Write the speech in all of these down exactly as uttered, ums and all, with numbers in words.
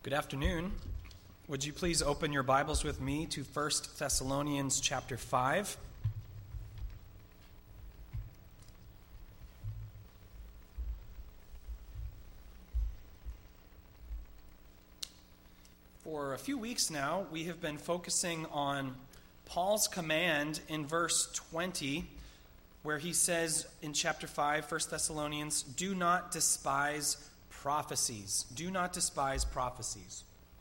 Good afternoon. Would you please open your Bibles with me to First Thessalonians chapter five? For a few weeks now, we have been focusing on Paul's command in verse twenty, where he says in chapter five, First Thessalonians, do not despise prophecies. Do not despise prophecies.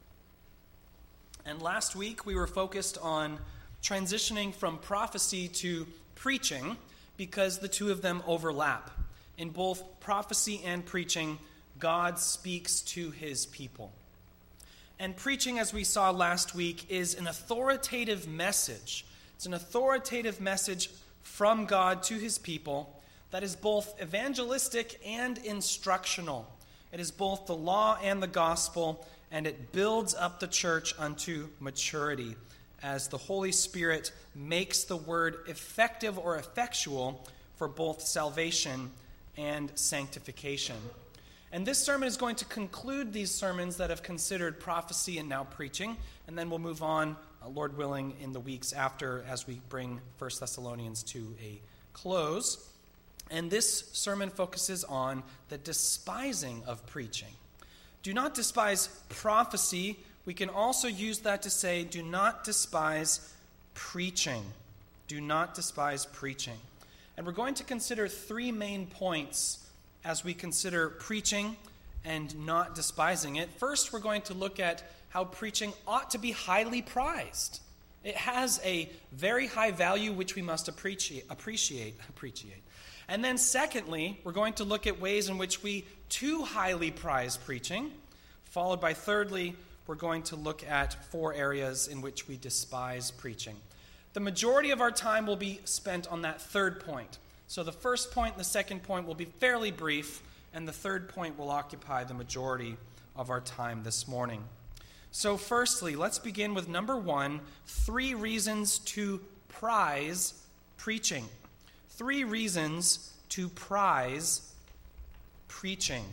And last week we were focused on transitioning from prophecy to preaching because the two of them overlap. In both prophecy and preaching, God speaks to his people. And preaching, as we saw last week, is an authoritative message. It's an authoritative message from God to his people that is both evangelistic and instructional. It is both the law and the gospel, and it builds up the church unto maturity as the Holy Spirit makes the word effective or effectual for both salvation and sanctification. And this sermon is going to conclude these sermons that have considered prophecy and now preaching, and then we'll move on, uh, Lord willing, in the weeks after as we bring First Thessalonians to a close. And this sermon focuses on the despising of preaching. Do not despise prophecy. We can also use that to say, do not despise preaching. Do not despise preaching. And we're going to consider three main points as we consider preaching and not despising it. First, we're going to look at how preaching ought to be highly prized. It has a very high value which we must appreciate, appreciate, appreciate. And then secondly, we're going to look at ways in which we too highly prize preaching. Followed by thirdly, we're going to look at four areas in which we despise preaching. The majority of our time will be spent on that third point. So the first point and the second point will be fairly brief, and the third point will occupy the majority of our time this morning. So firstly, let's begin with number one, three reasons to prize preaching. Three reasons to prize preaching.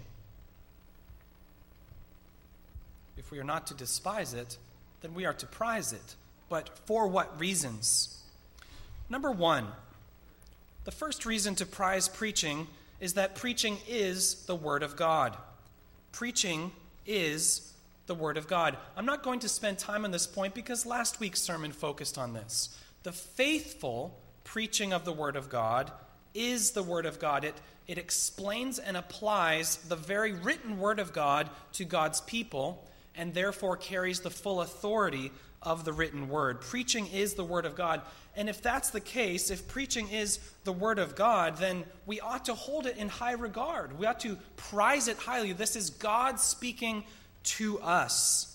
If we are not to despise it, then we are to prize it. But for what reasons? Number one, the first reason to prize preaching is that preaching is the Word of God. Preaching is the Word of God. I'm not going to spend time on this point because last week's sermon focused on this. The faithful preaching of the Word of God is the Word of God. It, it explains and applies the very written Word of God to God's people and therefore carries the full authority of the written Word. Preaching is the Word of God. And if that's the case, if preaching is the Word of God, then we ought to hold it in high regard. We ought to prize it highly. This is God speaking to us.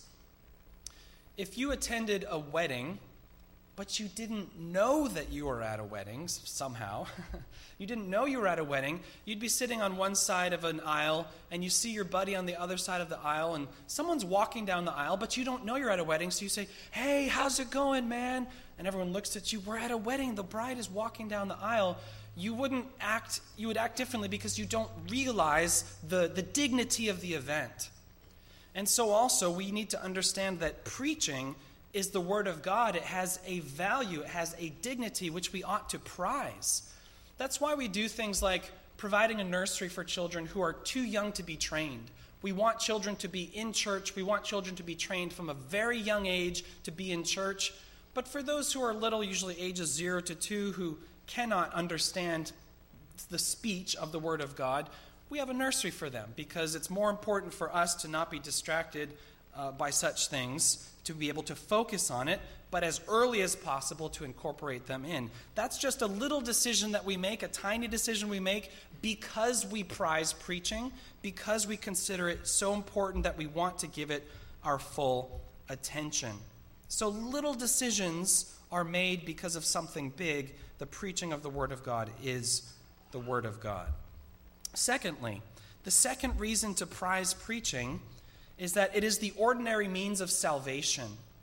If you attended a wedding, but you didn't know that you were at a wedding somehow, you didn't know you were at a wedding, you'd be sitting on one side of an aisle, and you see your buddy on the other side of the aisle, and someone's walking down the aisle, but you don't know you're at a wedding, so you say, hey, how's it going, man? And everyone looks at you, we're at a wedding, the bride is walking down the aisle. You wouldn't act, you would act differently because you don't realize the, the dignity of the event. And so also, we need to understand that preaching is the Word of God. It has a value, it has a dignity which we ought to prize. That's why we do things like providing a nursery for children who are too young to be trained. We want children to be in church. We want children to be trained from a very young age to be in church. But for those who are little, usually ages zero to two, who cannot understand the speech of the Word of God, we have a nursery for them because it's more important for us to not be distracted uh, by such things, to be able to focus on it, but as early as possible to incorporate them in. That's just a little decision that we make, a tiny decision we make because we prize preaching, because we consider it so important that we want to give it our full attention. So little decisions are made because of something big. The preaching of the Word of God is the Word of God. Secondly, the second reason to prize preaching is that it is the ordinary means of salvation.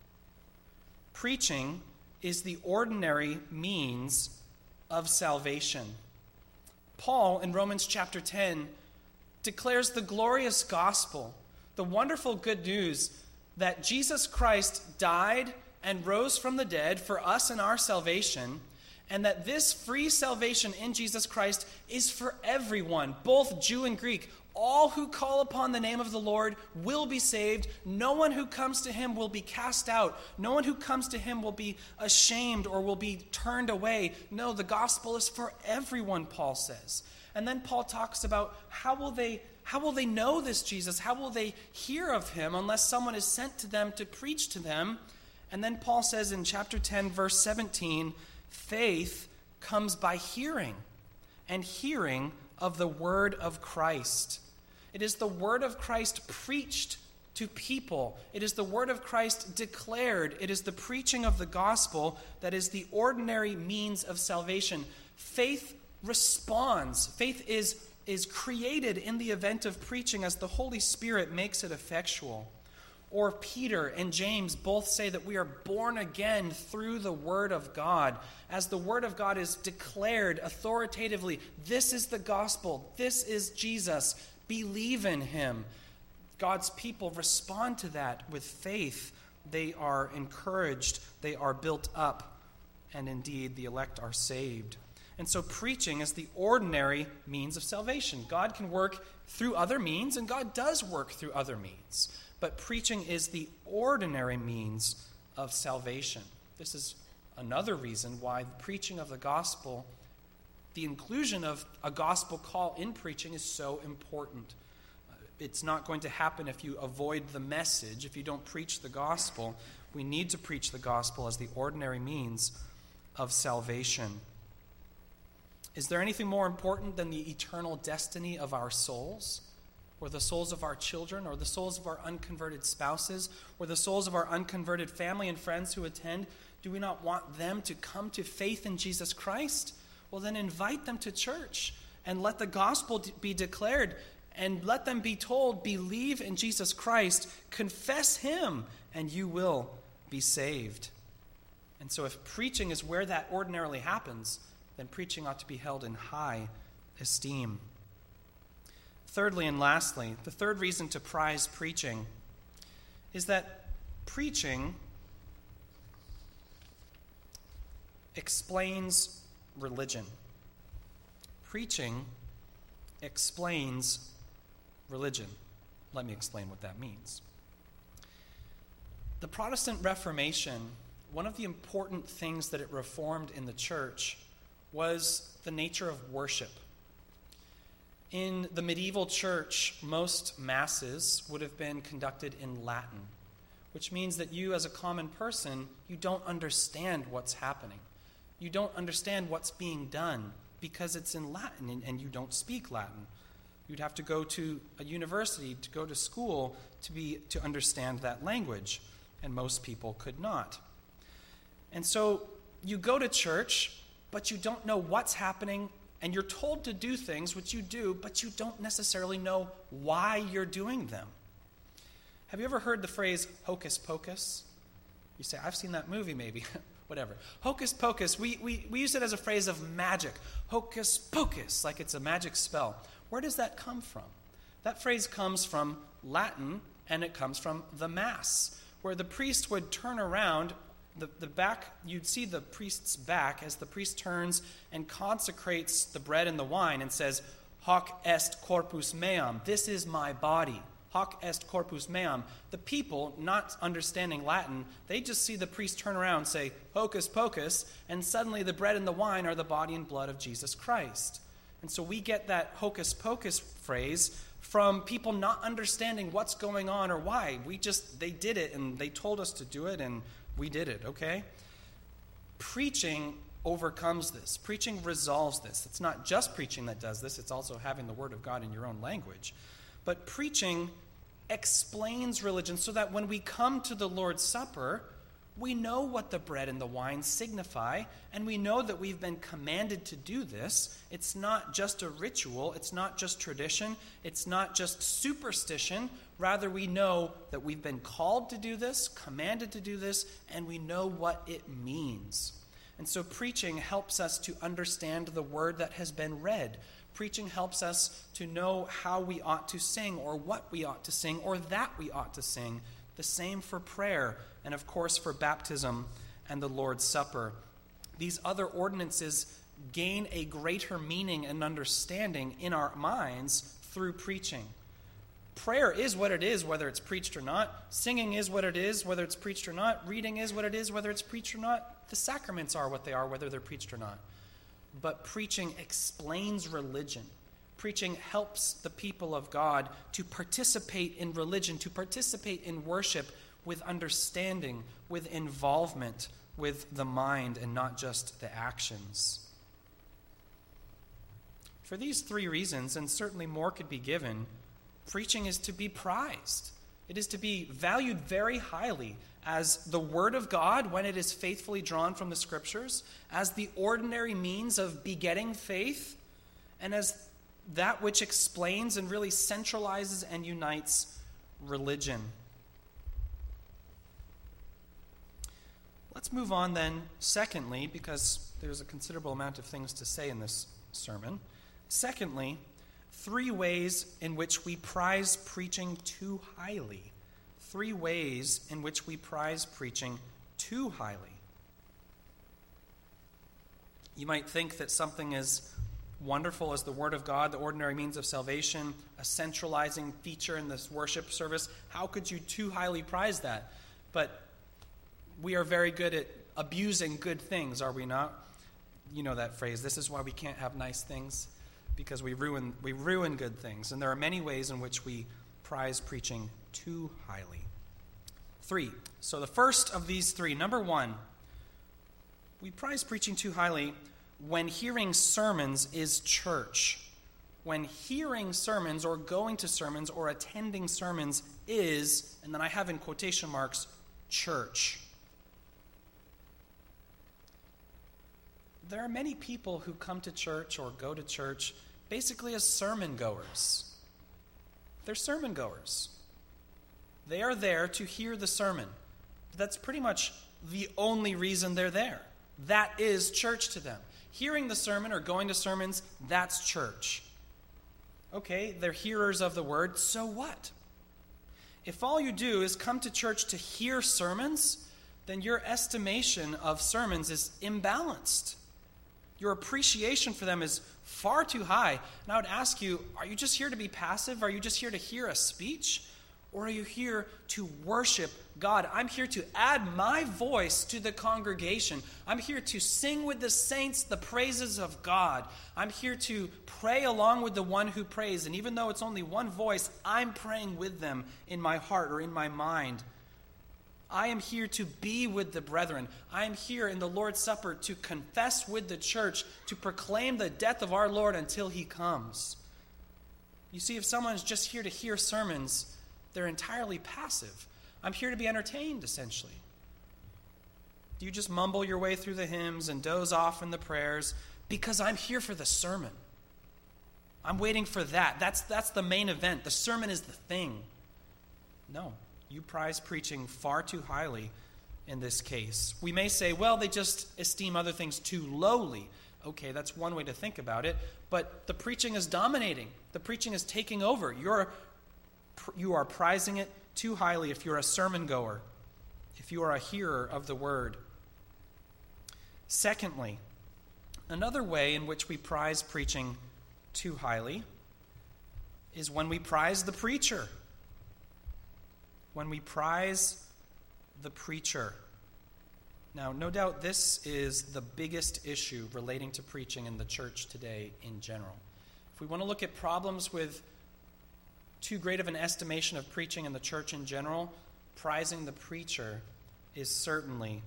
Preaching is the ordinary means of salvation. Paul, in Romans chapter ten, declares the glorious gospel, the wonderful good news that Jesus Christ died and rose from the dead for us and our salvation, and that this free salvation in Jesus Christ is for everyone, both Jew and Greek. All who call upon the name of the Lord will be saved. No one who comes to him will be cast out. No one who comes to him will be ashamed or will be turned away. No, the gospel is for everyone, Paul says. And then Paul talks about how will they how will they know this Jesus? How will they hear of him unless someone is sent to them to preach to them? And then Paul says in chapter ten, verse seventeen, faith comes by hearing, and hearing of the word of Christ. It is the word of Christ preached to people. It is the word of Christ declared. It is the preaching of the gospel that is the ordinary means of salvation. Faith responds. Faith is, is created in the event of preaching as the Holy Spirit makes it effectual. Or Peter and James both say that we are born again through the word of God. As the word of God is declared authoritatively, this is the gospel, this is Jesus, believe in him. God's people respond to that with faith. They are encouraged, they are built up, and indeed the elect are saved. And so preaching is the ordinary means of salvation. God can work through other means, and God does work through other means. But preaching is the ordinary means of salvation. This is another reason why the preaching of the gospel, the inclusion of a gospel call in preaching, is so important. It's not going to happen if you avoid the message, if you don't preach the gospel. We need to preach the gospel as the ordinary means of salvation. Is there anything more important than the eternal destiny of our souls? Or the souls of our children, or the souls of our unconverted spouses, or the souls of our unconverted family and friends who attend? Do we not want them to come to faith in Jesus Christ? Well, then invite them to church and let the gospel be declared, and let them be told, believe in Jesus Christ, confess him, and you will be saved. And so if preaching is where that ordinarily happens, then preaching ought to be held in high esteem. Thirdly and lastly, the third reason to prize preaching is that preaching explains religion. Preaching explains religion. Let me explain what that means. The Protestant Reformation, one of the important things that it reformed in the church was the nature of worship. In the medieval church, most masses would have been conducted in Latin, which means that you as a common person, you don't understand what's happening. You don't understand what's being done because it's in Latin and, and you don't speak Latin. You'd have to go to a university, to go to school to be to understand that language, and most people could not. And so you go to church, but you don't know what's happening, and you're told to do things, which you do, but you don't necessarily know why you're doing them. Have you ever heard the phrase hocus pocus? You say, I've seen that movie maybe. Whatever. Hocus pocus, we, we, we use it as a phrase of magic. Hocus pocus, like it's a magic spell. Where does that come from? That phrase comes from Latin, and it comes from the Mass, where the priest would turn around. The, the back, you'd see the priest's back as the priest turns and consecrates the bread and the wine and says, Hoc est corpus meam, this is my body. Hoc est corpus meum. The people, not understanding Latin, they just see the priest turn around and say, hocus pocus, and suddenly the bread and the wine are the body and blood of Jesus Christ. And so we get that hocus pocus phrase from people not understanding what's going on or why. We just, they did it and they told us to do it and we did it, okay? Preaching overcomes this. Preaching resolves this. It's not just preaching that does this, it's also having the Word of God in your own language. But preaching explains religion so that when we come to the Lord's Supper, we know what the bread and the wine signify, and we know that we've been commanded to do this. It's not just a ritual, it's not just tradition, it's not just superstition. Rather, we know that we've been called to do this, commanded to do this, and we know what it means. And so preaching helps us to understand the word that has been read. Preaching helps us to know how we ought to sing, or what we ought to sing, or that we ought to sing. The same for prayer, and of course for baptism and the Lord's Supper. These other ordinances gain a greater meaning and understanding in our minds through preaching. Prayer is what it is, whether it's preached or not. Singing is what it is, whether it's preached or not. Reading is what it is, whether it's preached or not. The sacraments are what they are, whether they're preached or not. But preaching explains religion. Preaching helps the people of God to participate in religion, to participate in worship with understanding, with involvement, with the mind, and not just the actions. For these three reasons, and certainly more could be given, preaching is to be prized. It is to be valued very highly as the Word of God when it is faithfully drawn from the Scriptures, as the ordinary means of begetting faith, and as that which explains and really centralizes and unites religion. Let's move on then, secondly, because there's a considerable amount of things to say in this sermon. Secondly, three ways in which we prize preaching too highly. Three ways in which we prize preaching too highly. You might think that something as wonderful as the Word of God, the ordinary means of salvation, a centralizing feature in this worship service, how could you too highly prize that? But we are very good at abusing good things, are we not? You know that phrase, this is why we can't have nice things. Because we ruin we ruin good things. And there are many ways in which we prize preaching too highly. Three. So the first of these three, number one, we prize preaching too highly when hearing sermons is church. When hearing sermons or going to sermons or attending sermons is, and then I have in quotation marks, church. There are many people who come to church or go to church basically as sermon goers. They're sermon goers. They are there to hear the sermon. That's pretty much the only reason they're there. That is church to them. Hearing the sermon or going to sermons, that's church. Okay, they're hearers of the word, so what? If all you do is come to church to hear sermons, then your estimation of sermons is imbalanced. Your appreciation for them is far too high. And I would ask you, are you just here to be passive? Are you just here to hear a speech? Or are you here to worship God? I'm here to add my voice to the congregation. I'm here to sing with the saints the praises of God. I'm here to pray along with the one who prays. And even though it's only one voice, I'm praying with them in my heart or in my mind. I am here to be with the brethren. I am here in the Lord's Supper to confess with the church, to proclaim the death of our Lord until he comes. You see, if someone's just here to hear sermons, they're entirely passive. I'm here to be entertained, essentially. Do you just mumble your way through the hymns and doze off in the prayers? Because I'm here for the sermon. I'm waiting for that. That's, that's the main event. The sermon is the thing. No. You prize preaching far too highly in this case. We may say, well, they just esteem other things too lowly. Okay, that's one way to think about it. But the preaching is dominating. The preaching is taking over. You're, you are prizing it too highly if you're a sermon goer, if you are a hearer of the word. Secondly, another way in which we prize preaching too highly is when we prize the preacher. When we prize the preacher. Now, no doubt this is the biggest issue relating to preaching in the church today in general. If we want to look at problems with too great of an estimation of preaching in the church in general, prizing the preacher is certainly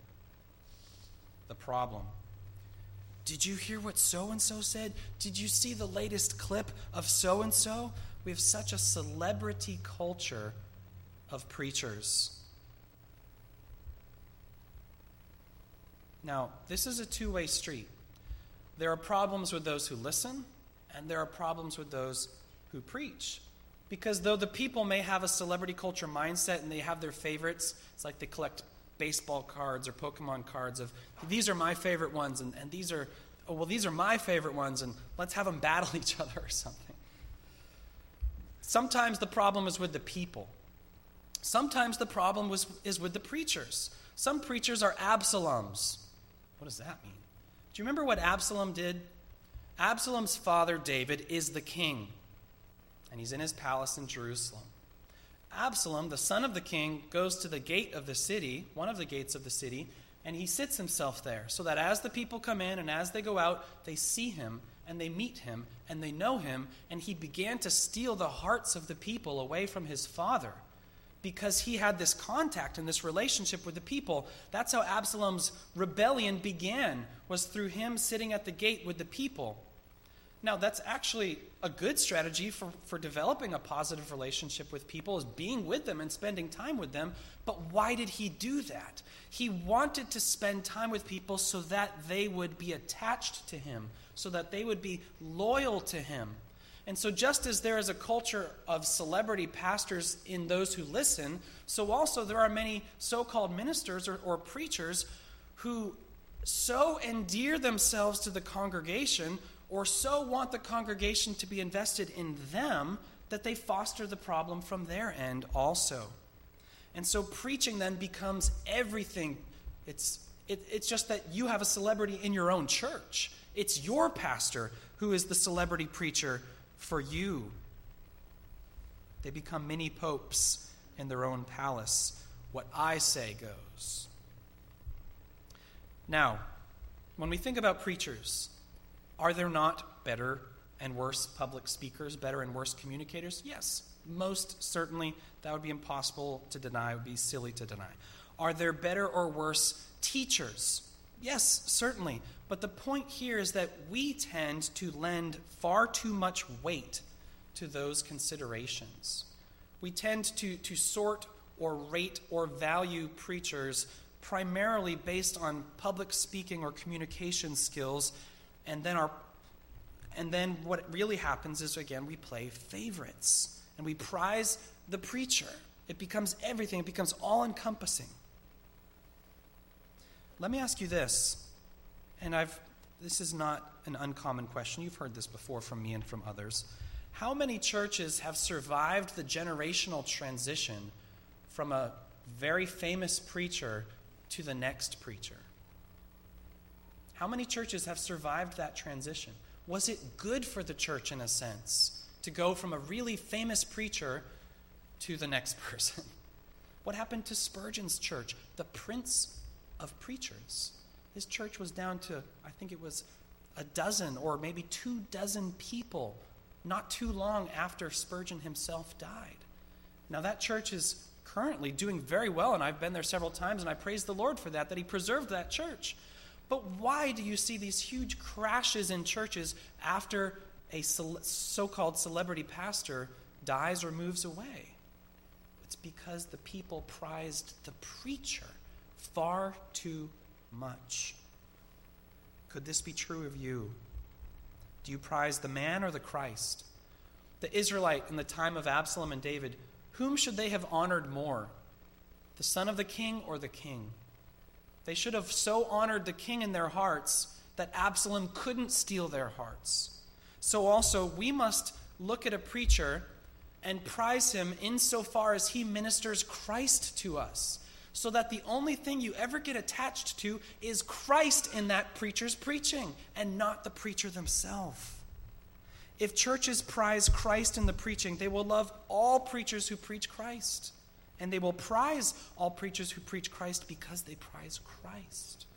the problem. Did you hear what so-and-so said? Did you see the latest clip of so-and-so? We have such a celebrity culture of preachers. Now, this is a two-way street. There are problems with those who listen, and there are problems with those who preach. Because though the people may have a celebrity culture mindset and they have their favorites, it's like they collect baseball cards or Pokemon cards of, these are my favorite ones, and, and these are, oh, well, these are my favorite ones, and let's have them battle each other or something. Sometimes the problem is with the people. Sometimes the problem was, is with the preachers. Some preachers are Absaloms. What does that mean? Do you remember what Absalom did? Absalom's father, David, is the king, and he's in his palace in Jerusalem. Absalom, the son of the king, goes to the gate of the city, one of the gates of the city, and he sits himself there so that as the people come in and as they go out, they see him and they meet him and they know him, and he began to steal the hearts of the people away from his father because he had this contact and this relationship with the people. That's how Absalom's rebellion began, was through him sitting at the gate with the people. Now, that's actually a good strategy for, for developing a positive relationship with people, is being with them and spending time with them. But why did he do that? He wanted to spend time with people so that they would be attached to him, so that they would be loyal to him. And so just as there is a culture of celebrity pastors in those who listen, so also there are many so-called ministers or, or preachers who so endear themselves to the congregation or so want the congregation to be invested in them that they foster the problem from their end also. And so preaching then becomes everything. It's, it, it's just that you have a celebrity in your own church. It's your pastor who is the celebrity preacher for you. They become mini popes in their own palace. What I say goes. Now, when we think about preachers, are there not better and worse public speakers, better and worse communicators? Yes, most certainly. That would be impossible to deny. It would be silly to deny. Are there better or worse teachers? Yes, certainly. But the point here is that we tend to lend far too much weight to those considerations. We tend to, to sort or rate or value preachers primarily based on public speaking or communication skills. And then our, and then what really happens is, again, we play favorites. And we prize the preacher. It becomes everything. It becomes all-encompassing. Let me ask you this, and I've this is not an uncommon question. You've heard this before from me and from others. How many churches have survived the generational transition from a very famous preacher to the next preacher? How many churches have survived that transition? Was it good for the church, in a sense, to go from a really famous preacher to the next person? What happened to Spurgeon's church, the prince of preachers? His church was down to, I think it was a dozen or maybe two dozen people not too long after Spurgeon himself died. Now that church is currently doing very well, and I've been there several times, and I praise the Lord for that, that he preserved that church. But why do you see these huge crashes in churches after a so-called celebrity pastor dies or moves away? It's because the people prized the preacher far too much. Could this be true of you? Do you prize the man or the Christ? The Israelite in the time of Absalom and David, whom should they have honored more? The son of the king or the king? They should have so honored the king in their hearts that Absalom couldn't steal their hearts. So also we must look at a preacher and prize him insofar as he ministers Christ to us, so that the only thing you ever get attached to is Christ in that preacher's preaching and not the preacher themselves. If churches prize Christ in the preaching, they will love all preachers who preach Christ. And they will prize all preachers who preach Christ because they prize Christ.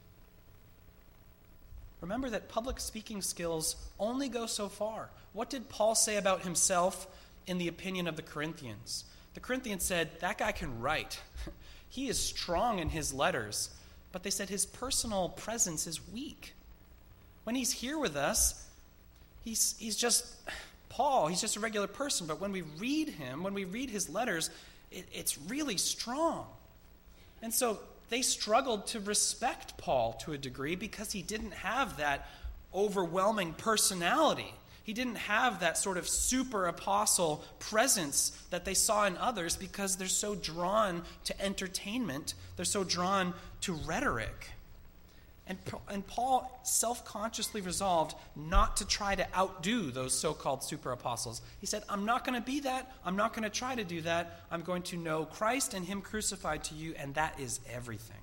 Remember that public speaking skills only go so far. What did Paul say about himself in the opinion of the Corinthians? The Corinthians said, that guy can write. He is strong in his letters. But they said his personal presence is weak. When he's here with us, he's, he's just Paul. He's just a regular person. But when we read him, when we read his letters, it, it's really strong. And so they struggled to respect Paul to a degree because he didn't have that overwhelming personality. He didn't have that sort of super apostle presence that they saw in others because they're so drawn to entertainment. They're so drawn to rhetoric. And, and Paul self-consciously resolved not to try to outdo those so-called super apostles. He said, I'm not going to be that. I'm not going to try to do that. I'm going to know Christ and him crucified to you, and that is everything.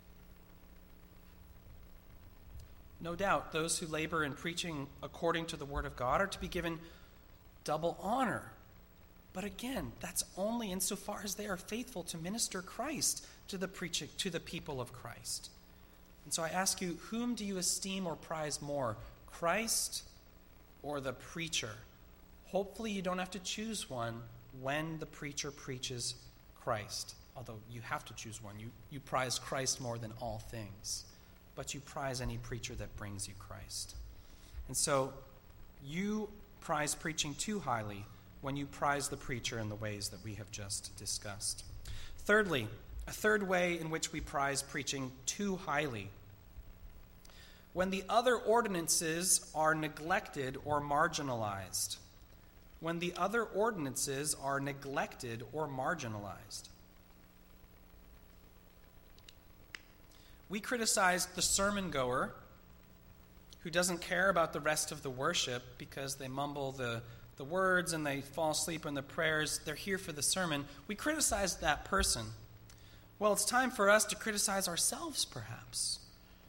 No doubt, those who labor in preaching according to the word of God are to be given double honor. But again, that's only insofar as they are faithful to minister Christ to the preaching, to the people of Christ. And so I ask you, whom do you esteem or prize more, Christ or the preacher? Hopefully you don't have to choose one when the preacher preaches Christ. Although you have to choose one. You, you prize Christ more than all things. But you prize any preacher that brings you Christ. And so you prize preaching too highly when you prize the preacher in the ways that we have just discussed. Thirdly, a third way in which we prize preaching too highly: when the other ordinances are neglected or marginalized. When the other ordinances are neglected or marginalized. We criticize the sermon goer who doesn't care about the rest of the worship because they mumble the, the words and they fall asleep in the prayers. They're here for the sermon. We criticize that person. Well, it's time for us to criticize ourselves, perhaps.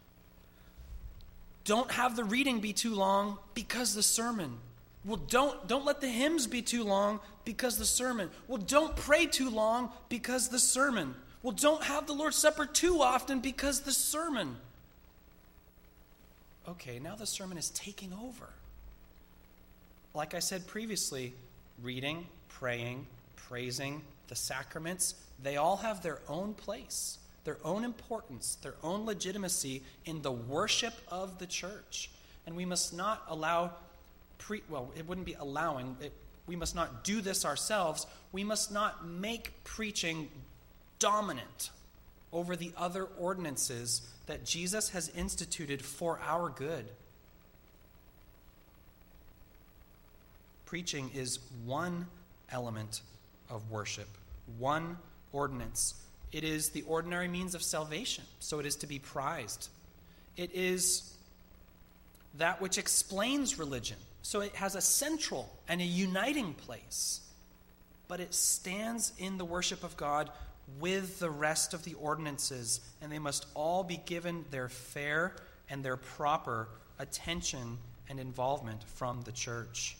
Don't have the reading be too long because the sermon. Well, don't, don't let the hymns be too long because the sermon. Well, don't pray too long because the sermon. Well, don't have the Lord's Supper too often because the sermon. Okay, now the sermon is taking over. Like I said previously, reading, praying, praising, the sacraments, they all have their own place, their own importance, their own legitimacy in the worship of the church. And we must not allow, pre, well, it wouldn't be allowing, it, we must not do this ourselves. We must not make preaching dominant over the other ordinances that Jesus has instituted for our good. Preaching is one element of worship, one ordinance. It is the ordinary means of salvation, so it is to be prized. It is that which explains religion, so it has a central and a uniting place. But it stands in the worship of God with the rest of the ordinances, and they must all be given their fair and their proper attention and involvement from the church.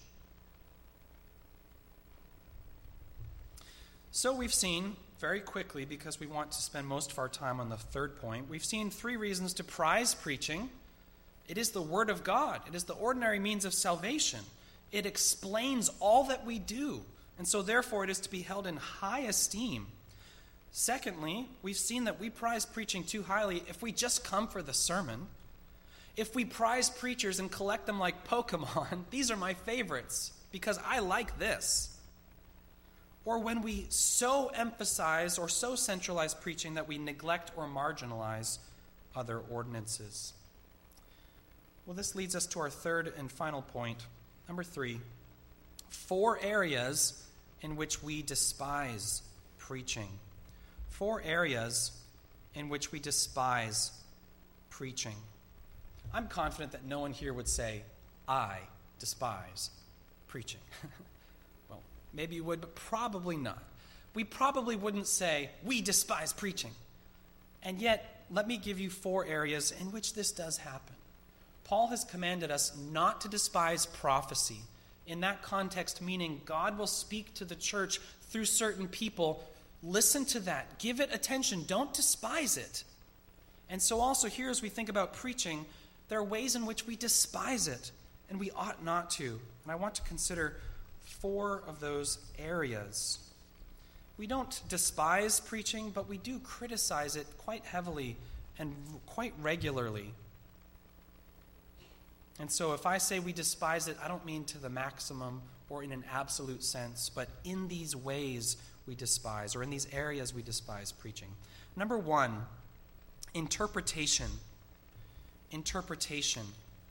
So we've seen, very quickly, because we want to spend most of our time on the third point, we've seen three reasons to prize preaching. It is the Word of God. It is the ordinary means of salvation. It explains all that we do, and so therefore it is to be held in high esteem. Secondly, we've seen that we prize preaching too highly if we just come for the sermon. If we prize preachers and collect them like Pokemon, these are my favorites because I like this. Or when we so emphasize or so centralize preaching that we neglect or marginalize other ordinances. Well, this leads us to our third and final point. Number three, four areas in which we despise preaching. Four areas in which we despise preaching. I'm confident that no one here would say, I despise preaching. Well, maybe you would, but probably not. We probably wouldn't say, we despise preaching. And yet, let me give you four areas in which this does happen. Paul has commanded us not to despise prophecy. In that context, meaning God will speak to the church through certain people. Listen to that. Give it attention. Don't despise it. And so also here, as we think about preaching, there are ways in which we despise it, and we ought not to. And I want to consider four of those areas. We don't despise preaching, but we do criticize it quite heavily and quite regularly. And so if I say we despise it, I don't mean to the maximum or in an absolute sense, but in these ways we despise, or in these areas we despise preaching. Number one, interpretation. Interpretation.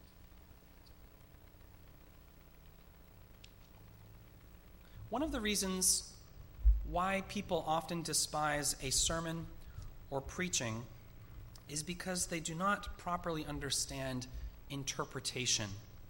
One of the reasons why people often despise a sermon or preaching is because they do not properly understand interpretation.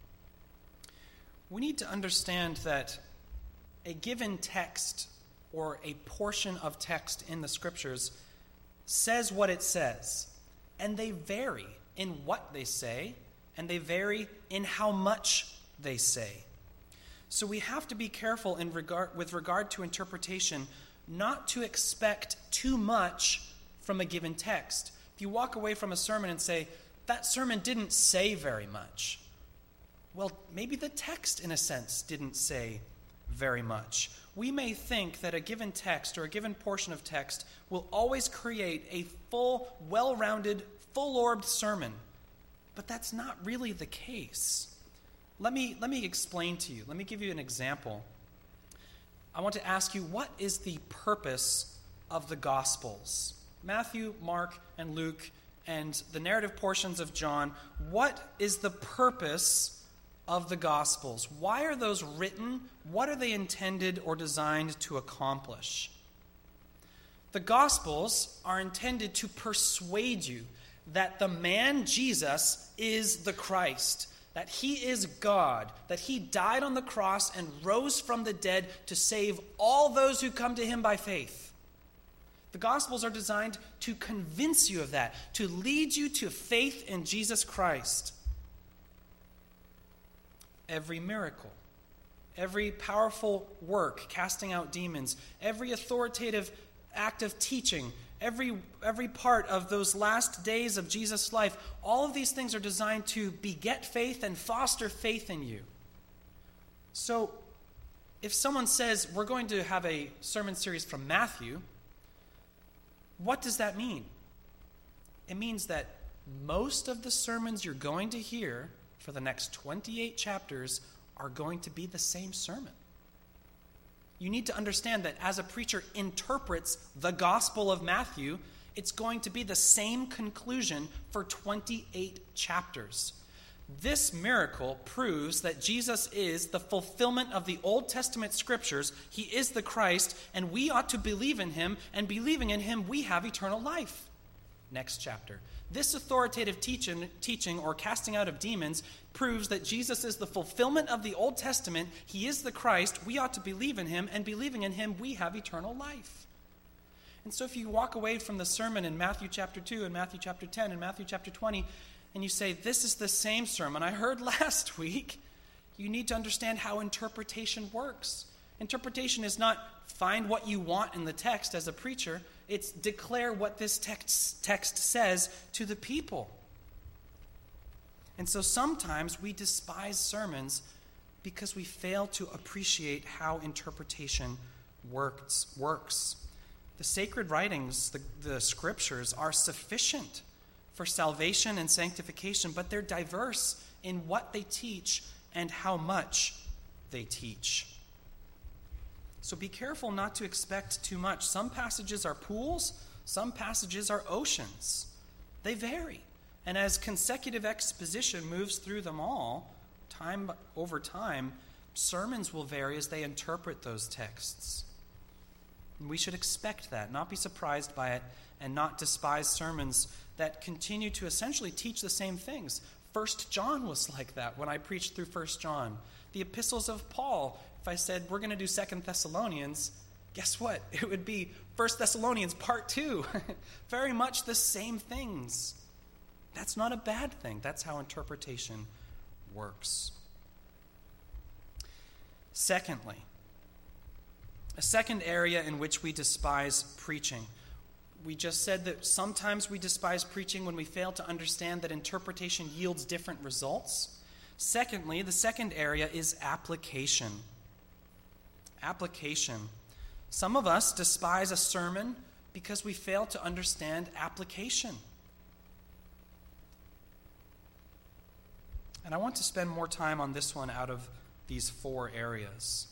We need to understand that a given text or a portion of text in the Scriptures says what it says, and they vary in what they say, and they vary in how much they say. So we have to be careful in regard, with regard to interpretation, not to expect too much from a given text. If you walk away from a sermon and say, that sermon didn't say very much, well, maybe the text, in a sense, didn't say very much. We may think that a given text or a given portion of text will always create a full, well-rounded, full-orbed sermon, but that's not really the case. Let me, let me explain to you. Let me give you an example. I want to ask you, what is the purpose of the Gospels? Matthew, Mark, and Luke, and the narrative portions of John, what is the purpose of the Gospels? Why are those written? What are they intended or designed to accomplish? The Gospels are intended to persuade you that the man Jesus is the Christ, that he is God, that he died on the cross and rose from the dead to save all those who come to him by faith. The Gospels are designed to convince you of that, to lead you to faith in Jesus Christ. Every miracle, every powerful work casting out demons, every authoritative act of teaching, every, every part of those last days of Jesus' life, all of these things are designed to beget faith and foster faith in you. So, if someone says, we're going to have a sermon series from Matthew, what does that mean? It means that most of the sermons you're going to hear for the next twenty-eight chapters are going to be the same sermon. You need to understand that as a preacher interprets the Gospel of Matthew, it's going to be the same conclusion for twenty-eight chapters. This miracle proves that Jesus is the fulfillment of the Old Testament scriptures. He is the Christ, and we ought to believe in him, and believing in him, we have eternal life. Next chapter. This authoritative teaching, teaching or casting out of demons proves that Jesus is the fulfillment of the Old Testament. He is the Christ. We ought to believe in him, and believing in him, we have eternal life. And so if you walk away from the sermon in Matthew chapter two and Matthew chapter ten and Matthew chapter twenty, and you say, this is the same sermon I heard last week, you need to understand how interpretation works. Interpretation is not find what you want in the text as a preacher. It's declare what this text, text says to the people. And so sometimes we despise sermons because we fail to appreciate how interpretation works. works. The sacred writings, the, the scriptures, are sufficient for salvation and sanctification, but they're diverse in what they teach and how much they teach. So be careful not to expect too much. Some passages are pools, some passages are oceans. They vary. And as consecutive exposition moves through them all, time over time, sermons will vary as they interpret those texts. And we should expect that, not be surprised by it, and not despise sermons that continue to essentially teach the same things. First John was like that when I preached through First John. The epistles of Paul, if I said we're going to do Second Thessalonians, guess what? It would be First Thessalonians part two. Very much the same things. That's not a bad thing. That's how interpretation works. Secondly, a second area in which we despise preaching. We just said that sometimes we despise preaching when we fail to understand that interpretation yields different results. Secondly, the second area is application. Application. Some of us despise a sermon because we fail to understand application. And I want to spend more time on this one out of these four areas.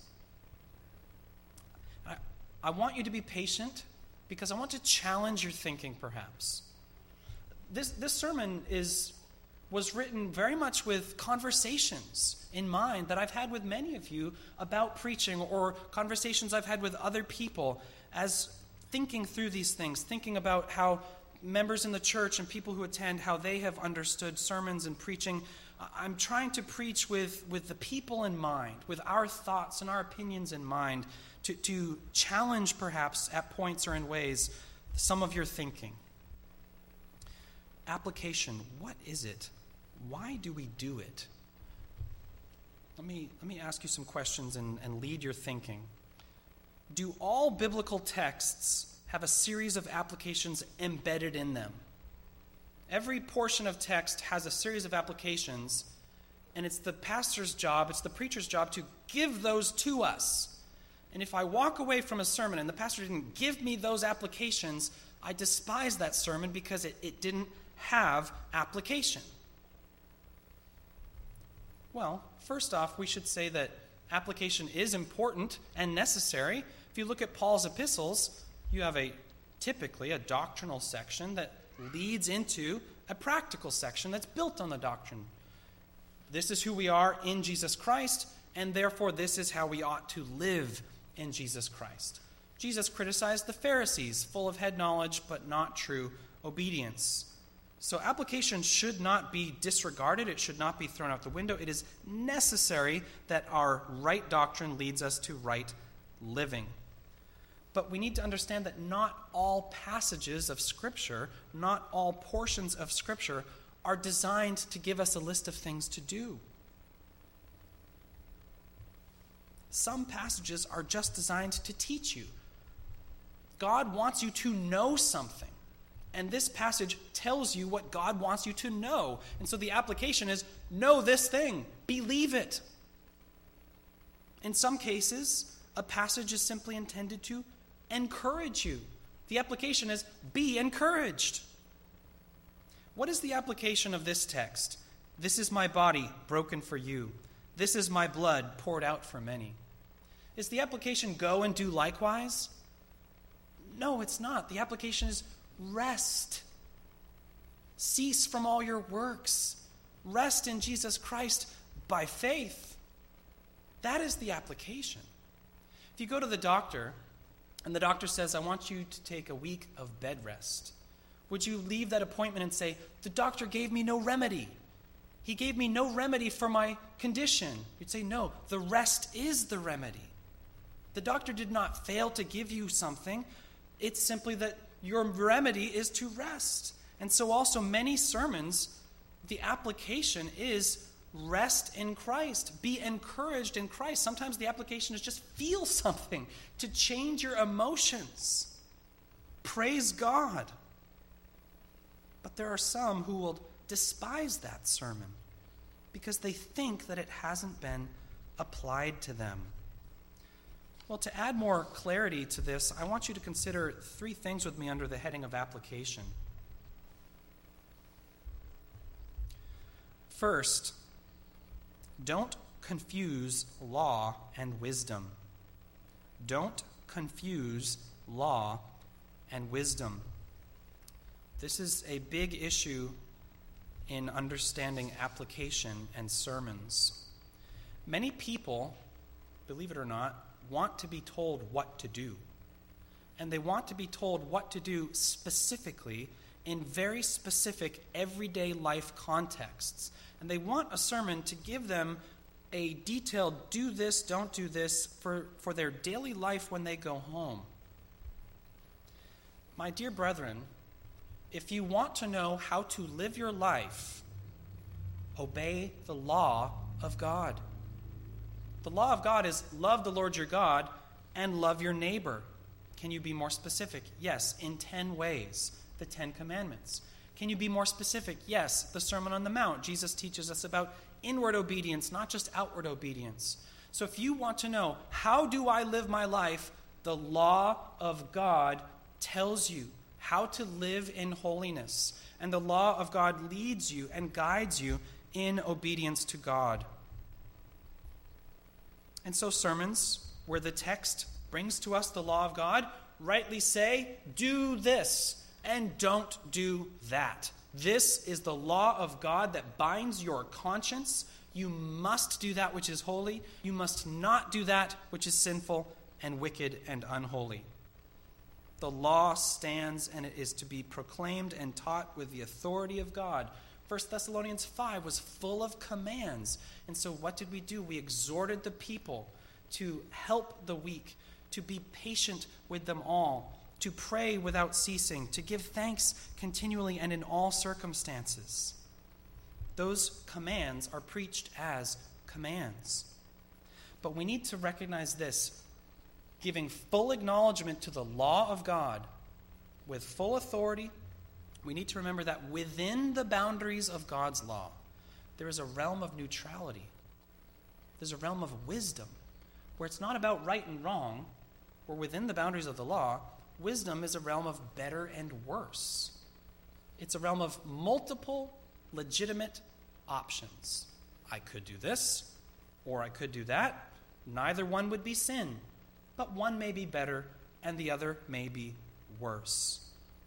I, I want you to be patient because I want to challenge your thinking, perhaps. This, this sermon is was written very much with conversations in mind that I've had with many of you about preaching, or conversations I've had with other people as thinking through these things, thinking about how members in the church and people who attend, how they have understood sermons and preaching. I'm trying to preach with, with the people in mind, with our thoughts and our opinions in mind, to, to challenge perhaps at points or in ways some of your thinking. Application, what is it? Why do we do it? Let me, let me ask you some questions and, and lead your thinking. Do all biblical texts have a series of applications embedded in them? Every portion of text has a series of applications, and it's the pastor's job, it's the preacher's job to give those to us. And if I walk away from a sermon and the pastor didn't give me those applications, I despise that sermon because it, it didn't have application. Well, first off, we should say that application is important and necessary. If you look at Paul's epistles, you have a typically a doctrinal section that leads into a practical section that's built on the doctrine. This is who we are in Jesus Christ, and therefore this is how we ought to live in Jesus Christ. Jesus criticized the Pharisees, full of head knowledge but not true obedience. So application should not be disregarded. It should not be thrown out the window. It is necessary that our right doctrine leads us to right living. But we need to understand that not all passages of Scripture, not all portions of Scripture are designed to give us a list of things to do. Some passages are just designed to teach you. God wants you to know something. And this passage tells you what God wants you to know. And so the application is, know this thing. Believe it. In some cases, a passage is simply intended to encourage you. The application is, be encouraged. What is the application of this text? This is my body broken for you. This is my blood poured out for many. Is the application go and do likewise? No, it's not. The application is rest. Cease from all your works. Rest in Jesus Christ by faith. That is the application. If you go to the doctor and the doctor says, I want you to take a week of bed rest, would you leave that appointment and say, the doctor gave me no remedy. He gave me no remedy for my condition. You'd say, no, the rest is the remedy. The doctor did not fail to give you something. It's simply that your remedy is to rest. And so also many sermons, the application is rest in Christ. Be encouraged in Christ. Sometimes the application is just feel something to change your emotions. Praise God. But there are some who will despise that sermon because they think that it hasn't been applied to them. Well, to add more clarity to this, I want you to consider three things with me under the heading of application. First, don't confuse law and wisdom. Don't confuse law and wisdom. This is a big issue in understanding application and sermons. Many people, believe it or not, want to be told what to do. And they want to be told what to do specifically in very specific everyday life contexts. And they want a sermon to give them a detailed do this, don't do this for, for their daily life when they go home. My dear brethren, if you want to know how to live your life, obey the law of God. The law of God is love the Lord your God and love your neighbor. Can you be more specific? Yes, in ten ways, the Ten Commandments. Can you be more specific? Yes, the Sermon on the Mount. Jesus teaches us about inward obedience, not just outward obedience. So if you want to know, how do I live my life? The law of God tells you how to live in holiness. And the law of God leads you and guides you in obedience to God. And so sermons where the text brings to us the law of God rightly say, do this and don't do that. This is the law of God that binds your conscience. You must do that which is holy. You must not do that which is sinful and wicked and unholy. The law stands, and it is to be proclaimed and taught with the authority of God. First Thessalonians five was full of commands. And so what did we do? We exhorted the people to help the weak, to be patient with them all, to pray without ceasing, to give thanks continually and in all circumstances. Those commands are preached as commands. But we need to recognize this. Giving full acknowledgement to the law of God with full authority, we need to remember that within the boundaries of God's law, there is a realm of neutrality. There's a realm of wisdom, where it's not about right and wrong, where within the boundaries of the law, wisdom is a realm of better and worse. It's a realm of multiple legitimate options. I could do this, or I could do that. Neither one would be sin, but one may be better, and the other may be worse.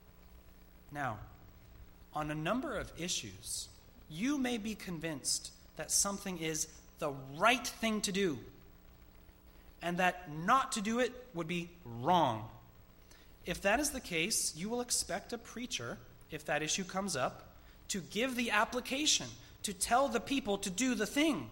Now, on a number of issues, you may be convinced that something is the right thing to do, and that not to do it would be wrong. If that is the case, you will expect a preacher, if that issue comes up, to give the application, to tell the people to do the thing.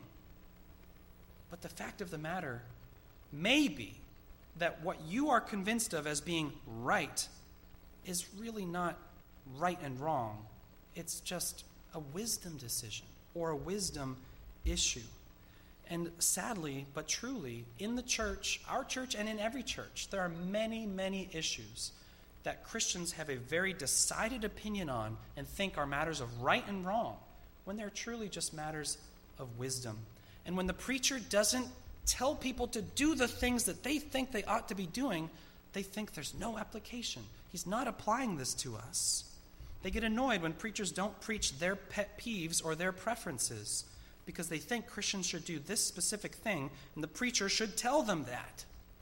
But the fact of the matter may be that what you are convinced of as being right is really not right and wrong. It's just a wisdom decision or a wisdom issue. And sadly, but truly, in the church, our church and in every church, there are many, many issues that Christians have a very decided opinion on and think are matters of right and wrong, when they're truly just matters of wisdom. And when the preacher doesn't tell people to do the things that they think they ought to be doing, they think there's no application. He's not applying this to us. They get annoyed when preachers don't preach their pet peeves or their preferences, because they think Christians should do this specific thing, and the preacher should tell them that.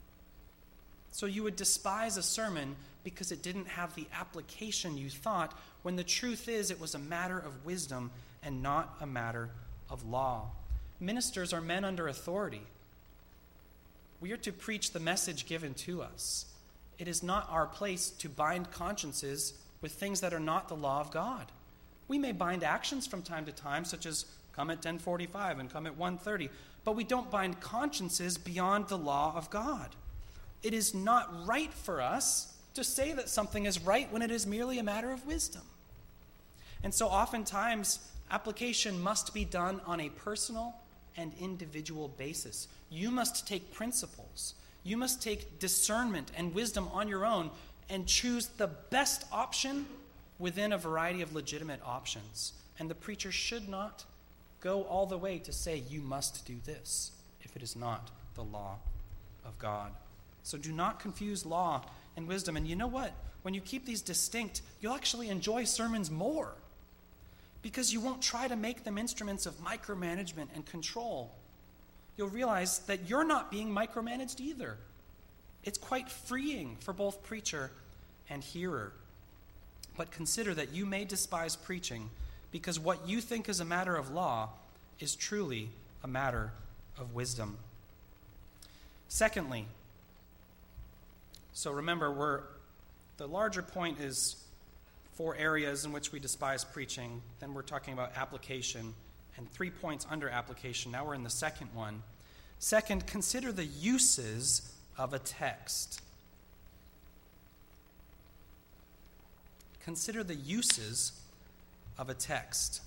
So you would despise a sermon because it didn't have the application you thought, when the truth is it was a matter of wisdom and not a matter of law. Ministers are men under authority. We are to preach the message given to us. It is not our place to bind consciences with things that are not the law of God. We may bind actions from time to time, such as come at ten forty-five and come at one thirty, but we don't bind consciences beyond the law of God. It is not right for us to say that something is right when it is merely a matter of wisdom. And so oftentimes, application must be done on a personal and individual basis. You must take principles. You must take discernment and wisdom on your own and choose the best option within a variety of legitimate options. And the preacher should not go all the way to say you must do this if it is not the law of God. So do not confuse law and wisdom. And you know what? When you keep these distinct, you'll actually enjoy sermons more, because you won't try to make them instruments of micromanagement and control. You'll realize that you're not being micromanaged either. It's quite freeing for both preacher and hearer. But consider that you may despise preaching because what you think is a matter of law is truly a matter of wisdom. Secondly, so remember, we're, the larger point is four areas in which we despise preaching. Then we're talking about application, and three points under application. Now we're in the second one. Second, consider the uses of a text. Consider the uses of a text.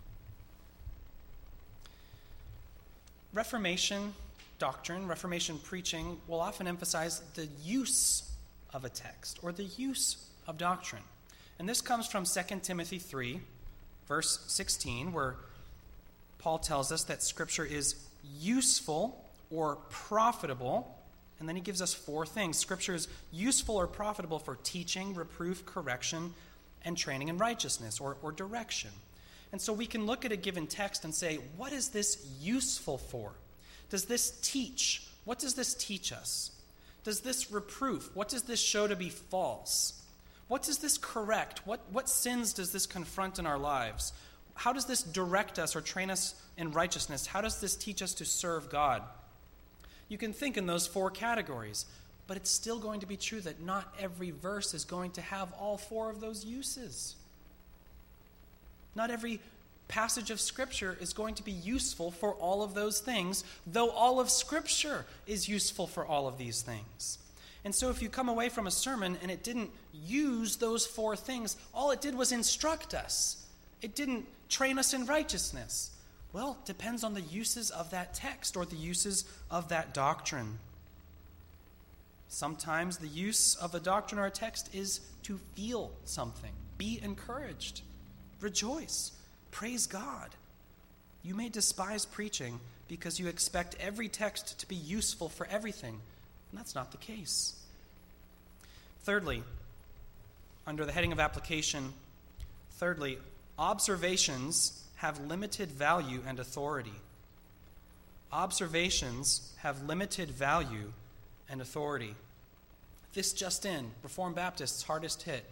Reformation doctrine, Reformation preaching will often emphasize the use of a text or the use of doctrine. And this comes from Second Timothy three, verse sixteen, where Paul tells us that Scripture is useful or profitable. And then he gives us four things. Scripture is useful or profitable for teaching, reproof, correction, and training in righteousness or, or direction. And so we can look at a given text and say, what is this useful for? Does this teach? What does this teach us? Does this reproof? What does this show to be false? What does this correct? What, what sins does this confront in our lives? How does this direct us or train us in righteousness? How does this teach us to serve God? You can think in those four categories. But it's still going to be true that not every verse is going to have all four of those uses. Not every passage of Scripture is going to be useful for all of those things, though all of Scripture is useful for all of these things. And so if you come away from a sermon and it didn't use those four things, all it did was instruct us. It didn't train us in righteousness. Well, it depends on the uses of that text or the uses of that doctrine. Sometimes the use of a doctrine or a text is to feel something. Be encouraged. Rejoice. Praise God. You may despise preaching because you expect every text to be useful for everything. And that's not the case. Thirdly, under the heading of application, thirdly, observations have limited value and authority. Observations have limited value and authority. This just in, Reformed Baptists' hardest hit.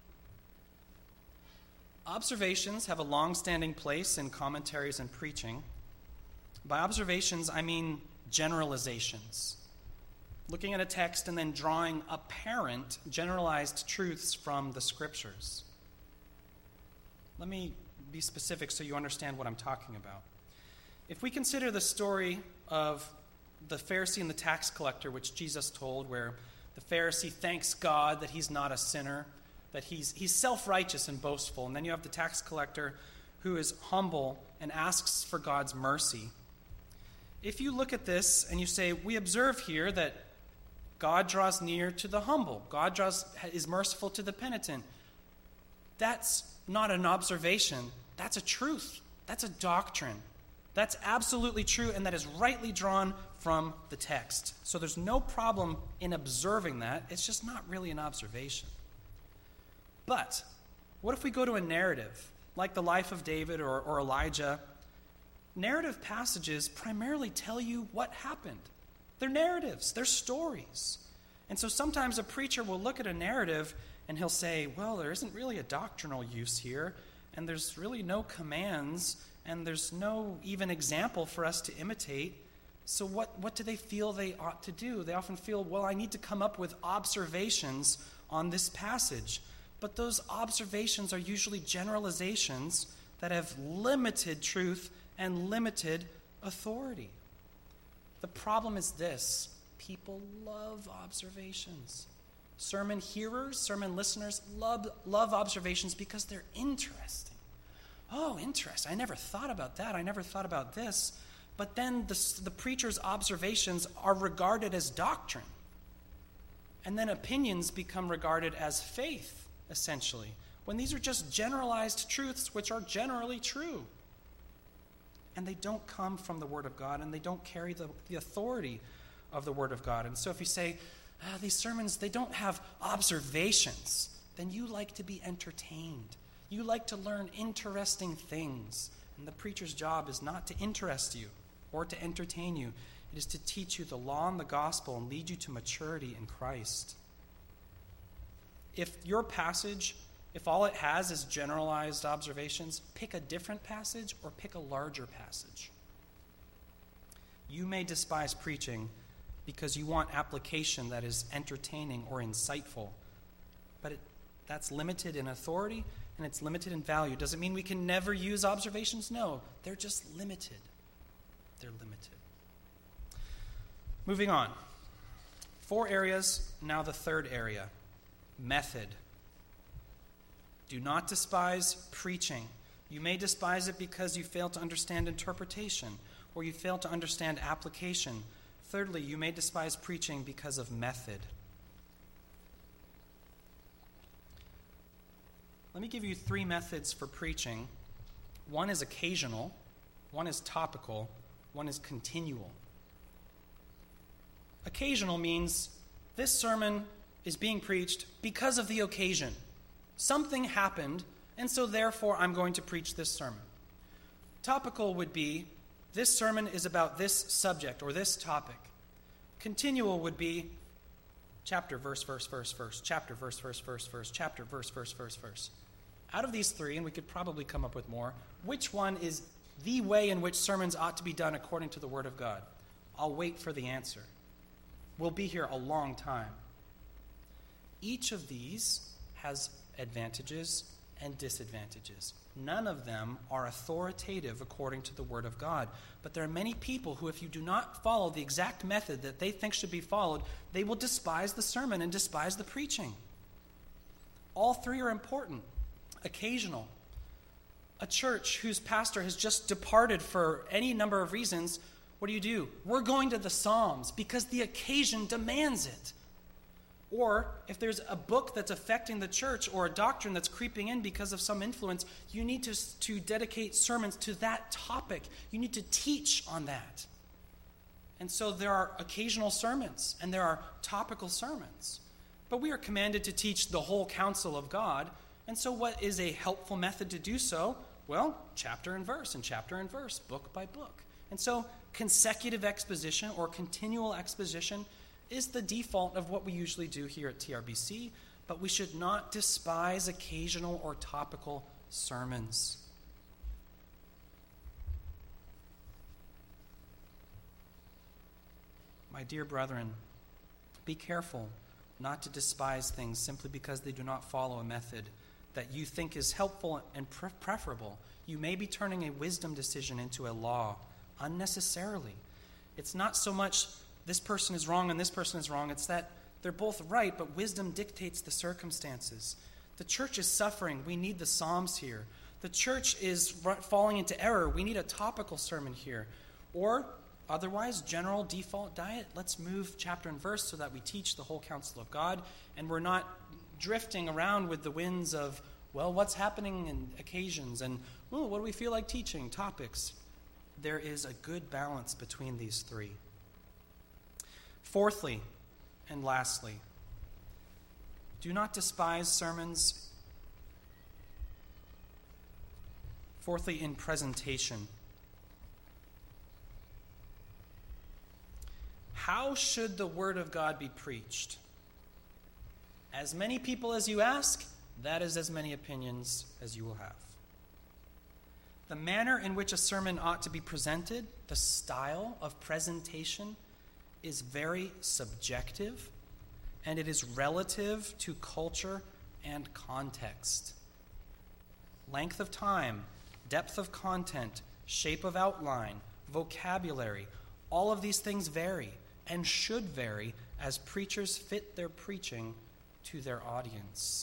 Observations have a long-standing place in commentaries and preaching. By observations, I mean generalizations. Looking at a text and then drawing apparent, generalized truths from the Scriptures. Let me be specific so you understand what I'm talking about. If we consider the story of the Pharisee and the tax collector, which Jesus told, where the Pharisee thanks God that he's not a sinner, that he's, he's self-righteous and boastful, and then you have the tax collector who is humble and asks for God's mercy. If you look at this and you say, we observe here that God draws near to the humble, God draws is merciful to the penitent, that's not an observation, that's a truth, that's a doctrine. That's absolutely true, and that is rightly drawn from the text. So there's no problem in observing that. It's just not really an observation. But what if we go to a narrative, like the life of David or, or Elijah? Narrative passages primarily tell you what happened. They're narratives. They're stories. And so sometimes a preacher will look at a narrative and he'll say, well, there isn't really a doctrinal use here, and there's really no commands, and there's no even example for us to imitate. So what, what do they feel they ought to do? They often feel, well, I need to come up with observations on this passage. But those observations are usually generalizations that have limited truth and limited authority. The problem is this: people love observations. Sermon hearers, sermon listeners love, love observations because they're interesting. Oh, interesting. I never thought about that. I never thought about this. But then the, the preacher's observations are regarded as doctrine. And then opinions become regarded as faith, essentially, when these are just generalized truths which are generally true. And they don't come from the Word of God, and they don't carry the, the authority of the Word of God. And so if you say, ah, these sermons, they don't have observations, then you like to be entertained. You like to learn interesting things. And the preacher's job is not to interest you or to entertain you. It is to teach you the law and the gospel and lead you to maturity in Christ. If your passage, if all it has is generalized observations, pick a different passage or pick a larger passage. You may despise preaching because you want application that is entertaining or insightful, but it, that's limited in authority and it's limited in value. Does it mean we can never use observations? No, they're just limited. They're limited. Moving on. Four areas, now the third area. Method. Do not despise preaching. You may despise it because you fail to understand interpretation or you fail to understand application. Thirdly, you may despise preaching because of method. Let me give you three methods for preaching. One is occasional, one is topical, one is continual. Occasional means this sermon is being preached because of the occasion. Something happened, and so therefore I'm going to preach this sermon. Topical would be, this sermon is about this subject or this topic. Continual would be chapter, verse, verse, verse, verse, chapter, verse, verse, verse, verse, chapter, verse, verse, verse, verse. Out of these three, and we could probably come up with more, which one is the way in which sermons ought to be done according to the Word of God? I'll wait for the answer. we'll be here a long time. Each of these has advantages and disadvantages. None of them are authoritative according to the Word of God. But there are many people who, if you do not follow the exact method that they think should be followed, they will despise the sermon and despise the preaching. All three are important. Occasional. A church whose pastor has just departed for any number of reasons, what do you do? We're going to the Psalms because the occasion demands it. Or if there's a book that's affecting the church or a doctrine that's creeping in because of some influence, you need to, to dedicate sermons to that topic. You need to teach on that. And so there are occasional sermons and there are topical sermons. But we are commanded to teach the whole counsel of God. And so what is a helpful method to do so? Well, chapter and verse and chapter and verse, book by book. And so consecutive exposition or continual exposition is the default of what we usually do here at T R B C, but we should not despise occasional or topical sermons. My dear brethren, be careful not to despise things simply because they do not follow a method that you think is helpful and pre- preferable. You may be turning a wisdom decision into a law unnecessarily. It's not so much this person is wrong and this person is wrong. It's that they're both right, but wisdom dictates the circumstances. The church is suffering. We need the Psalms here. The church is falling into error. We need a topical sermon here. Or otherwise, general default diet. Let's move chapter and verse so that we teach the whole counsel of God, and we're not drifting around with the winds of, well, what's happening in occasions, and, oh, what do we feel like teaching, topics. There is a good balance between these three. Fourthly, and lastly, do not despise sermons. Fourthly, in presentation. How should the Word of God be preached? As many people as you ask, that is as many opinions as you will have. The manner in which a sermon ought to be presented, the style of presentation, is very subjective, and it is relative to culture and context. Length of time, depth of content, shape of outline, vocabulary, all of these things vary and should vary as preachers fit their preaching to their audience.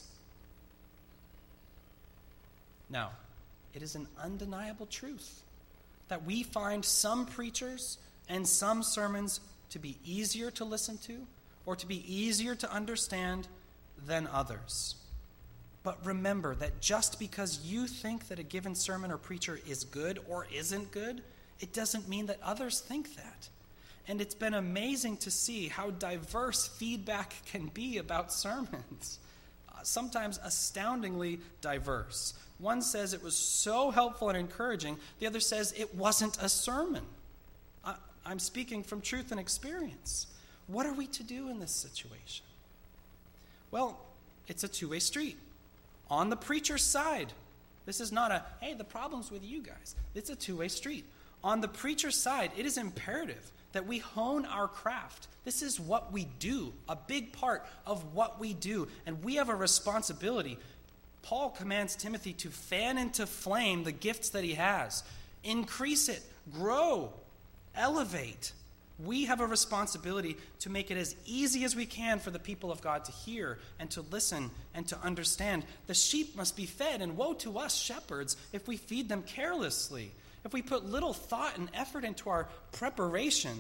Now, it is an undeniable truth that we find some preachers and some sermons to be easier to listen to or to be easier to understand than others. But remember that just because you think that a given sermon or preacher is good or isn't good, it doesn't mean that others think that. And it's been amazing to see how diverse feedback can be about sermons. Uh, sometimes astoundingly diverse. One says it was so helpful and encouraging. The other says it wasn't a sermon. I, I'm speaking from truth and experience. What are we to do in this situation? Well, it's a two-way street. On the preacher's side, this is not a, hey, the problem's with you guys. It's a two-way street. On the preacher's side, it is imperative that we hone our craft. This is what we do, a big part of what we do. And we have a responsibility. Paul commands Timothy to fan into flame the gifts that he has. Increase it, grow, elevate. We have a responsibility to make it as easy as we can for the people of God to hear and to listen and to understand. The sheep must be fed, and woe to us shepherds if we feed them carelessly, if we put little thought and effort into our preparation.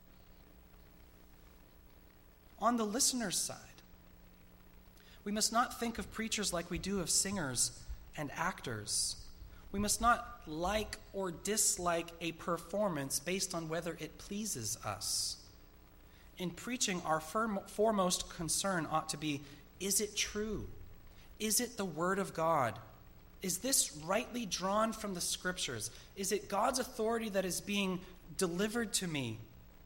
On the listener's side, we must not think of preachers like we do of singers and actors. We must not like or dislike a performance based on whether it pleases us. In preaching, our foremost concern ought to be, is it true? Is it the Word of God? Is this rightly drawn from the Scriptures? Is it God's authority that is being delivered to me?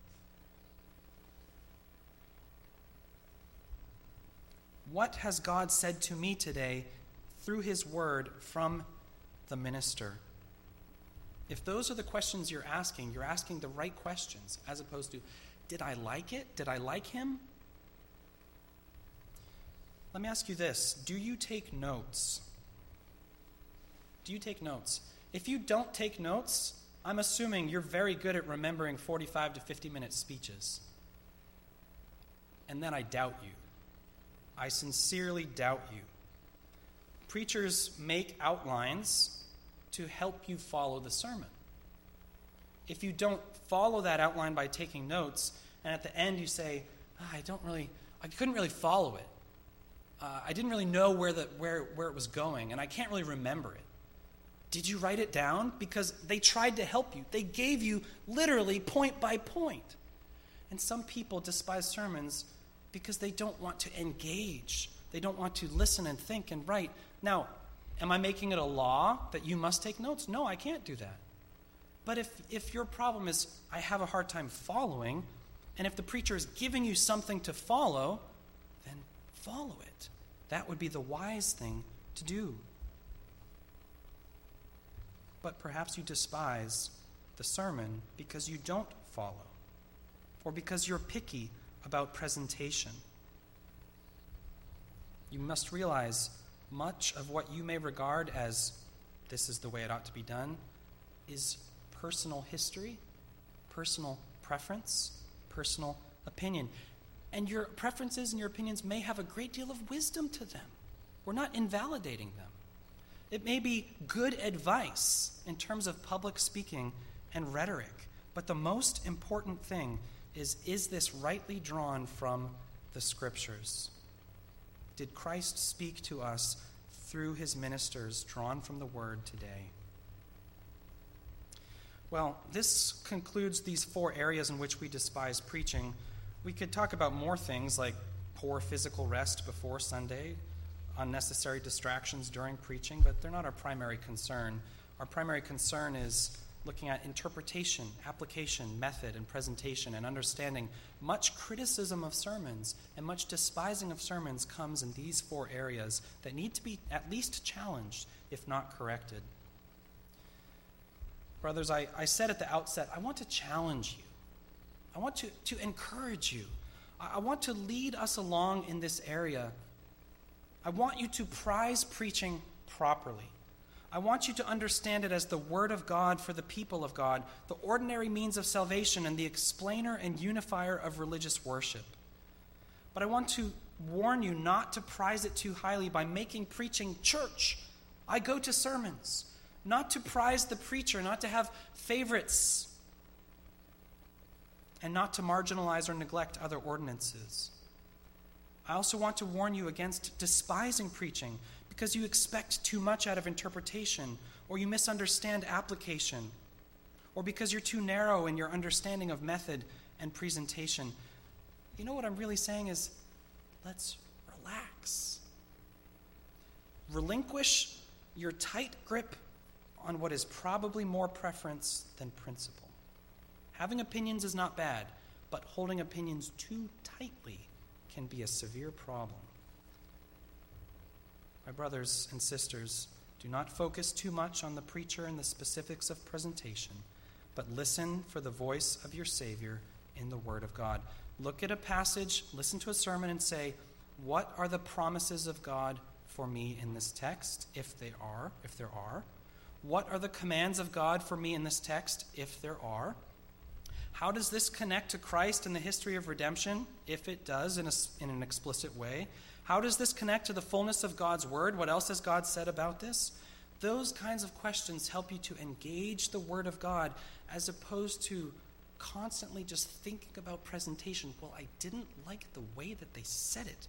What has God said to me today through His Word from the minister? If those are the questions you're asking, you're asking the right questions, as opposed to, did I like it? Did I like him? Let me ask you this. Do you take notes? Do you take notes? If you don't take notes, I'm assuming you're very good at remembering forty-five to fifty minute speeches. And then I doubt you. I sincerely doubt you. Preachers make outlines to help you follow the sermon. If you don't follow that outline by taking notes, and at the end you say, oh, I don't really, I couldn't really follow it. Uh, I didn't really know where the where where it was going, and I can't really remember it. Did you write it down? Because they tried to help you. They gave you literally point by point. And some people despise sermons because they don't want to engage. They don't want to listen and think and write. Now, am I making it a law that you must take notes? No, I can't do that. But if, if your problem is, I have a hard time following, and if the preacher is giving you something to follow, then follow it. That would be the wise thing to do. But perhaps you despise the sermon because you don't follow, or because you're picky about presentation. You must realize much of what you may regard as this is the way it ought to be done is personal history, personal preference, personal opinion. And your preferences and your opinions may have a great deal of wisdom to them. We're not invalidating them. It may be good advice in terms of public speaking and rhetoric, but the most important thing is, is this rightly drawn from the Scriptures? Did Christ speak to us through his ministers drawn from the Word today? Well, this concludes these four areas in which we despise preaching. We could talk about more things like poor physical rest before Sunday, unnecessary distractions during preaching, but they're not our primary concern. Our primary concern is looking at interpretation, application, method, and presentation, and understanding. Much criticism of sermons and much despising of sermons comes in these four areas that need to be at least challenged, if not corrected. Brothers, I, I said at the outset, I want to challenge you. I want to, to encourage you. I, I want to lead us along in this area. I want you to prize preaching properly. I want you to understand it as the Word of God for the people of God, the ordinary means of salvation and the explainer and unifier of religious worship. But I want to warn you not to prize it too highly by making preaching church. I go to sermons. Not to prize the preacher, not to have favorites, and not to marginalize or neglect other ordinances. I also want to warn you against despising preaching because you expect too much out of interpretation, or you misunderstand application, or because you're too narrow in your understanding of method and presentation. You know what I'm really saying is, let's relax. Relinquish your tight grip on what is probably more preference than principle. Having opinions is not bad, but holding opinions too tightly can be a severe problem. My brothers and sisters, do not focus too much on the preacher and the specifics of presentation, but listen for the voice of your Savior in the Word of God. Look at a passage, listen to a sermon, and say, what are the promises of God for me in this text, if they are, if there are? What are the commands of God for me in this text, if there are? How does this connect to Christ and the history of redemption, if it does in, a, in an explicit way? How does this connect to the fullness of God's Word? What else has God said about this? Those kinds of questions help you to engage the Word of God as opposed to constantly just thinking about presentation. Well, I didn't like the way that they said it.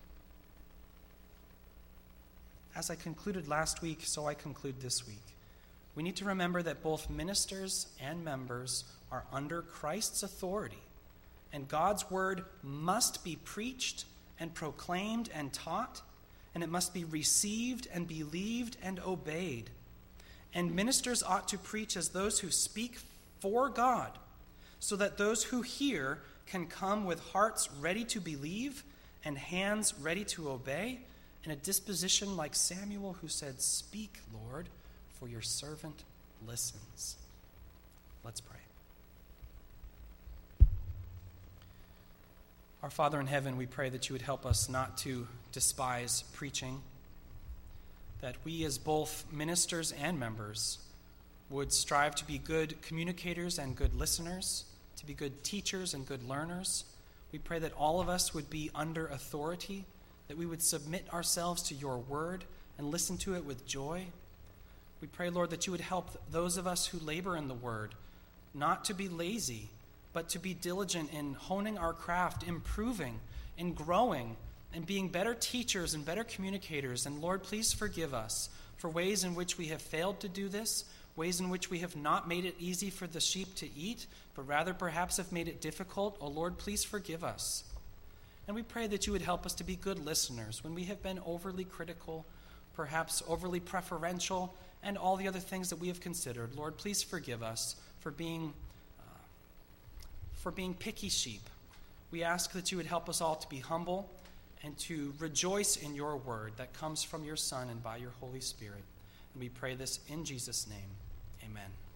As I concluded last week, so I conclude this week. We need to remember that both ministers and members are under Christ's authority, and God's word must be preached and proclaimed and taught, and it must be received and believed and obeyed. And ministers ought to preach as those who speak for God, so that those who hear can come with hearts ready to believe and hands ready to obey, and a disposition like Samuel, who said, "Speak, Lord, for your servant listens." Let's pray. Our Father in heaven, we pray that you would help us not to despise preaching, that we as both ministers and members would strive to be good communicators and good listeners, to be good teachers and good learners. We pray that all of us would be under authority, that we would submit ourselves to your word and listen to it with joy. We pray, Lord, that you would help those of us who labor in the word not to be lazy, but to be diligent in honing our craft, improving and growing and being better teachers and better communicators. And Lord, please forgive us for ways in which we have failed to do this, ways in which we have not made it easy for the sheep to eat, but rather perhaps have made it difficult. Oh Lord, please forgive us. And we pray that you would help us to be good listeners when we have been overly critical, perhaps overly preferential, and all the other things that we have considered. Lord, please forgive us for being uh, for being picky sheep. We ask that you would help us all to be humble and to rejoice in your word that comes from your Son and by your Holy Spirit. And we pray this in Jesus' name. Amen.